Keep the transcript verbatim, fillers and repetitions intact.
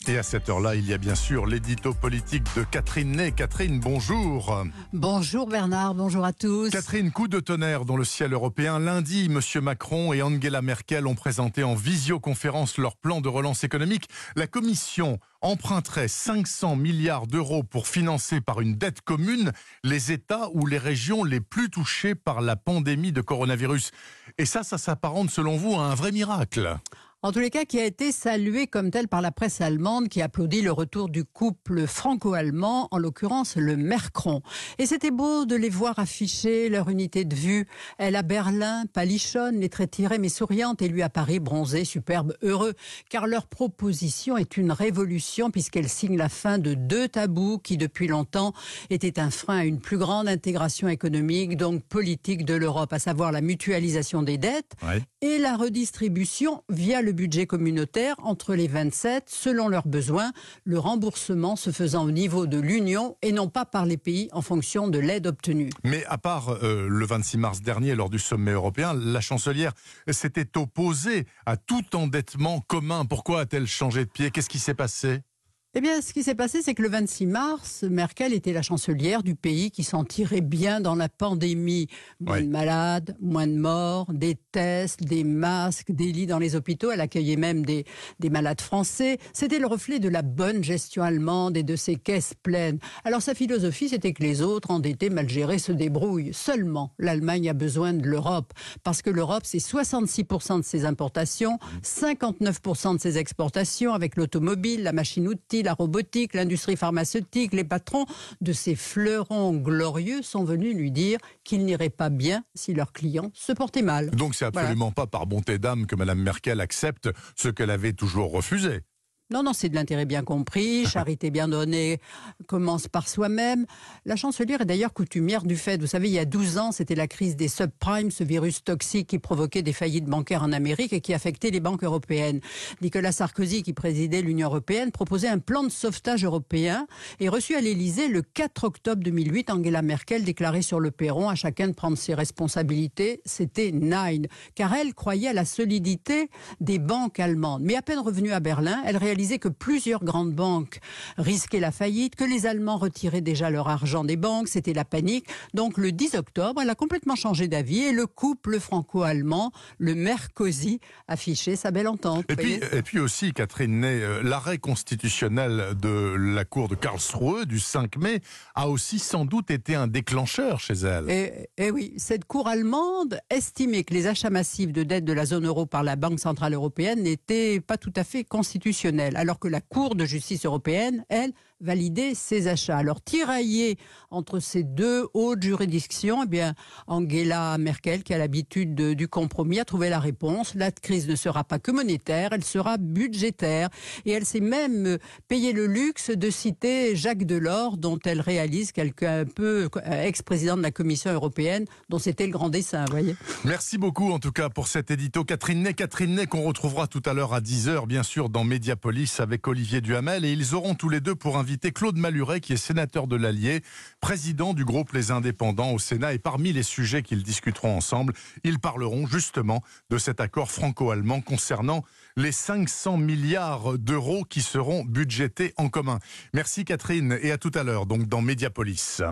Et à cette heure-là, il y a bien sûr l'édito politique de Catherine Ney. Catherine, bonjour. Bonjour Bernard, bonjour à tous. Catherine, coup de tonnerre dans le ciel européen. Lundi, M. Macron et Angela Merkel ont présenté en visioconférence leur plan de relance économique. La Commission emprunterait cinq cents milliards d'euros pour financer par une dette commune les États ou les régions les plus touchées par la pandémie de coronavirus. Et ça, ça s'apparente selon vous à un vrai miracle. En tous les cas, qui a été salué comme tel par la presse allemande qui applaudit le retour du couple franco-allemand, en l'occurrence le Mercron. Et c'était beau de les voir afficher leur unité de vue. Elle à Berlin, palichonne, les traits tirés mais souriante, et lui à Paris, bronzé, superbe, heureux. Car leur proposition est une révolution puisqu'elle signe la fin de deux tabous qui depuis longtemps étaient un frein à une plus grande intégration économique, donc politique de l'Europe, à savoir la mutualisation des dettes ouais. et la redistribution via le budget communautaire entre les vingt-sept selon leurs besoins, le remboursement se faisant au niveau de l'Union et non pas par les pays en fonction de l'aide obtenue. Mais à part euh, le vingt-six mars dernier lors du sommet européen, la chancelière s'était opposée à tout endettement commun. Pourquoi a-t-elle changé de pied? Qu'est-ce qui s'est passé? Eh bien, ce qui s'est passé, c'est que le vingt-six mars, Merkel était la chancelière du pays qui s'en tirait bien dans la pandémie. Moins oui. de malades, moins de morts, des tests, des masques, des lits dans les hôpitaux. Elle accueillait même des, des malades français. C'était le reflet de la bonne gestion allemande et de ses caisses pleines. Alors, sa philosophie, c'était que les autres, endettés, mal gérés, se débrouillent. Seulement, l'Allemagne a besoin de l'Europe. Parce que l'Europe, c'est soixante-six pour cent de ses importations, cinquante-neuf pour cent de ses exportations, avec l'automobile, la machine-outil, la robotique, l'industrie pharmaceutique. Les patrons de ces fleurons glorieux sont venus lui dire qu'ils n'iraient pas bien si leurs clients se portaient mal. Donc c'est absolument voilà. pas par bonté d'âme que Mme Merkel accepte ce qu'elle avait toujours refusé. Non, non, c'est de l'intérêt bien compris, charité bien donnée commence par soi-même. La chancelière est d'ailleurs coutumière du fait. Vous savez, il y a douze ans, c'était la crise des subprimes, ce virus toxique qui provoquait des faillites bancaires en Amérique et qui affectait les banques européennes. Nicolas Sarkozy, qui présidait l'Union européenne, proposait un plan de sauvetage européen et reçu à l'Élysée le quatre octobre deux mille huit. Angela Merkel déclarait sur le perron à chacun de prendre ses responsabilités. C'était nine, car elle croyait à la solidité des banques allemandes. Mais à peine revenue à Berlin, elle réalisait que plusieurs grandes banques risquaient la faillite, que les Allemands retiraient déjà leur argent des banques, c'était la panique. Donc le dix octobre, elle a complètement changé d'avis et le couple franco-allemand, le Merkozy, affichait sa belle entente. Et puis, et puis aussi, Catherine Ney, l'arrêt constitutionnel de la Cour de Karlsruhe du cinq mai a aussi sans doute été un déclencheur chez elle. Et, et oui, cette Cour allemande estimait que les achats massifs de dettes de la zone euro par la Banque centrale européenne n'étaient pas tout à fait constitutionnels. Alors que la Cour de justice européenne, elle, validait ces achats. Alors, tiraillée entre ces deux hautes juridictions, eh bien, Angela Merkel, qui a l'habitude de, du compromis, a trouvé la réponse. La crise ne sera pas que monétaire, elle sera budgétaire. Et elle s'est même payé le luxe de citer Jacques Delors, dont elle réalise quelqu'un un peu ex-président de la Commission européenne, dont c'était le grand dessein, vous voyez. Merci beaucoup, en tout cas, pour cet édito. Catherine Ney, Catherine Ney, qu'on retrouvera tout à l'heure à dix heures, bien sûr, dans Mediapolis, avec Olivier Duhamel, et ils auront tous les deux pour inviter Claude Maluret, qui est sénateur de l'Allier, président du groupe Les Indépendants au Sénat, et parmi les sujets qu'ils discuteront ensemble, ils parleront justement de cet accord franco-allemand concernant les cinq cents milliards d'euros qui seront budgétés en commun. Merci Catherine, et à tout à l'heure, donc dans Mediapolis.